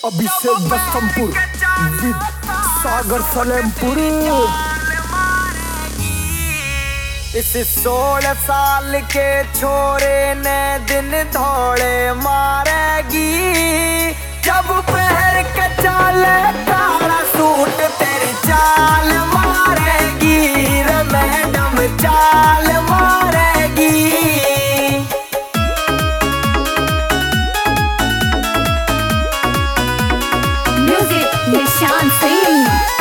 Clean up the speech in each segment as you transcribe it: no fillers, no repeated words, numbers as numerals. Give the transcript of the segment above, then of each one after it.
अभिषेक दस्तमपुर विद सागर सलेमपुर। इस 16 साल के छोरे ने दिन धोड़े मारेगी, जब पहर के चाले काला सूट तेरी चाल मारेगी रे मैडम, चाल मारेगी। म्यूजिक निशान सिंह।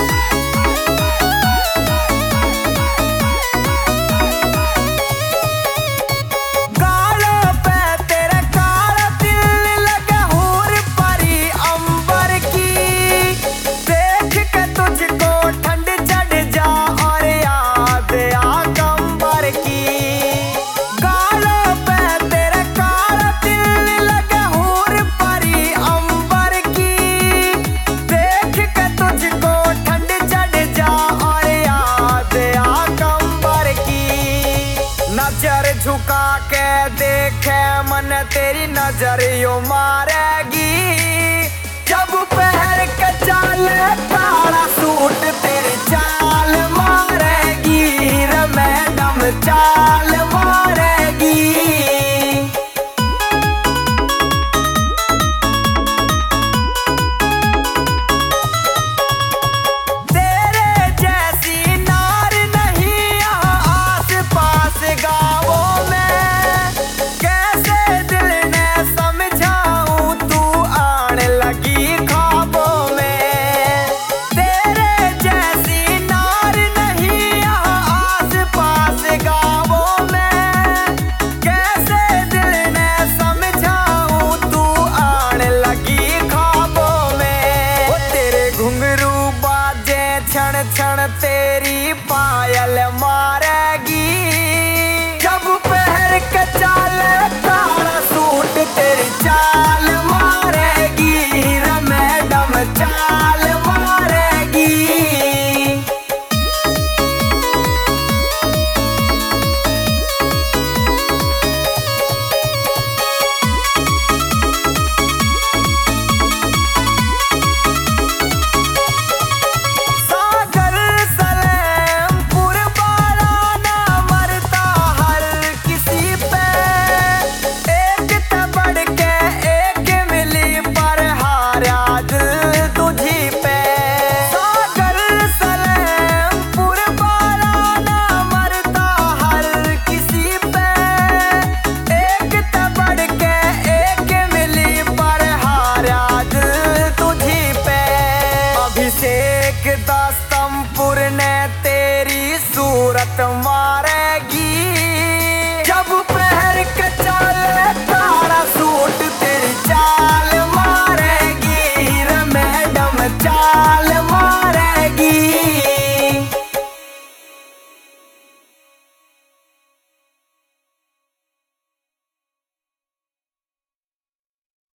नजर झुका के देखे मन तेरी नजर यो मारेगी, जब पहर के चाले काला सूट तेरी चाल मारेगी रे मैडम, चाल